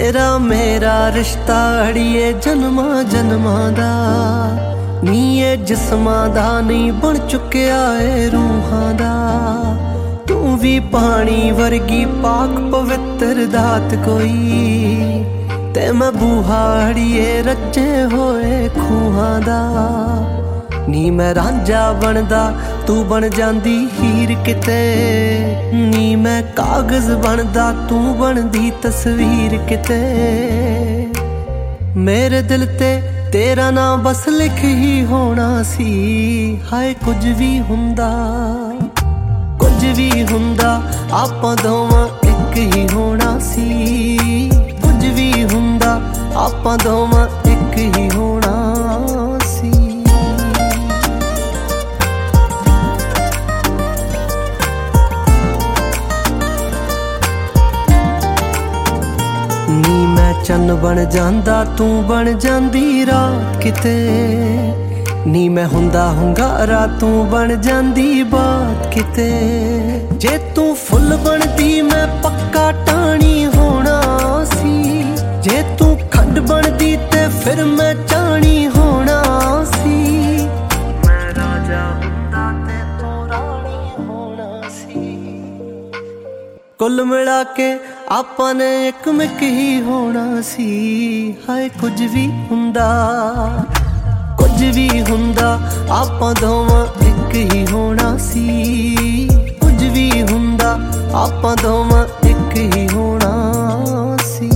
तेरा मेरा रिश्ता अड़िए जन्मा जन्मा दा नी ये जिस्मां दा नहीं बन चुकिया ए रूहां दा। तू भी पानी वर्गी पाक पवित्र दात कोई ते मैं बूहा अड़िए रचे होए खूहां दा। नी मैं रांझा बनदा तू बन जांदी हीर किते, नी मैं कागज बनदा तू बनदी तस्वीर किते। मेरे दिल ते तेरा नाम बस लिख ही होना सी, हाय कुछ भी हुंदा आपां दोवां एक ही होना सी। कुछ भी हुंदा आपां दोवां एक ही होना सी। नी मैं चन्न बन जांदा तू बन जांदी रात किते, नी मैं हुंदा हुंगारा तू बन जांदी बात किते। जे तू फुल बनदी मैं पक्का टाणी होना सी, जे तू खंड बनदी ते फिर मैं चाणी होना सी। मैं राजा हुंदा ते तू राणी होना सी। कुल मिला के आपां ने एक मिक ही होना सी, हाय कुछ भी हुंदा आपां दोवां एक ही होना सी। कुछ भी हुंदा आपां दोवां एक ही होना सी।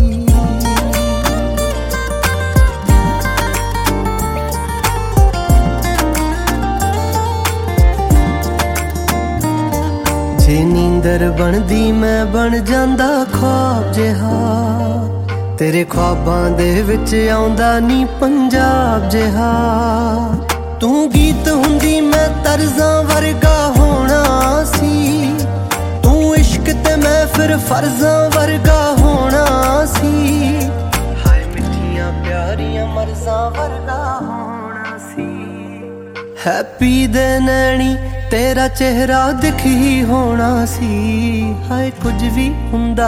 जे नींदर बनदी मैं बन जांदा ख्वाब जिहा, तेरे ख्वाबां दे विच आउंदा नी पंजाब जिहा। तू गीत हुंदी मैं तर्जां वर्गा होना सी, तू इश्क ते मैं फिर फर्जां वर्गा होना सी। हाय मिठियां प्यारियां मर्जां वर्गा होना सी। हैप्पी दे नैनी तेरा चेहरा दिख ही होना सी, हाय कुछ भी हुंदा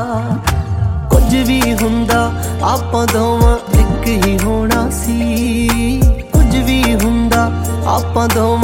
आपां दोवां एक ही होना सी। कुछ भी हुंदा आपां दोवां